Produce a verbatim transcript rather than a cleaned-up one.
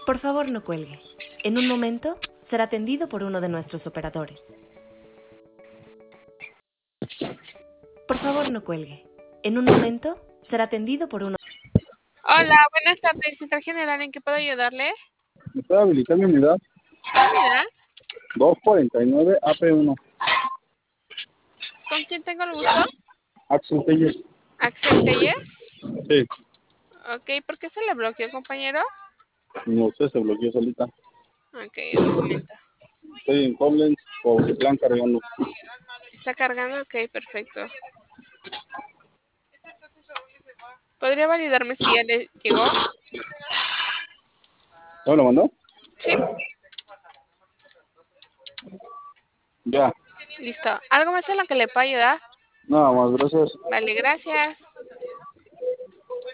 Por favor, no cuelgue. En un momento será atendido por uno de nuestros operadores. Por favor, no cuelgue. En un momento será atendido por uno. Hola, buenas tardes, Central General, ¿en qué puedo ayudarle? ¿Me puede habilitar mi unidad? ¿Qué unidad? dos cuarenta y nueve A P uno. ¿Con quién tengo el gusto? Axel Telles. ¿Axel Telles? Sí, Ok, ¿por qué se le bloqueó, compañero? no sé, se bloqueó solita. Ok, un momento. Estoy en Koblenz, por plan cargando. ¿Está cargando? Ok, perfecto. ¿Podría validarme si ya le llegó? ¿Ya me lo mandó? Sí, Ya. listo. ¿Algo más en lo que le pueda ayudar? Nada más, gracias. Vale, gracias.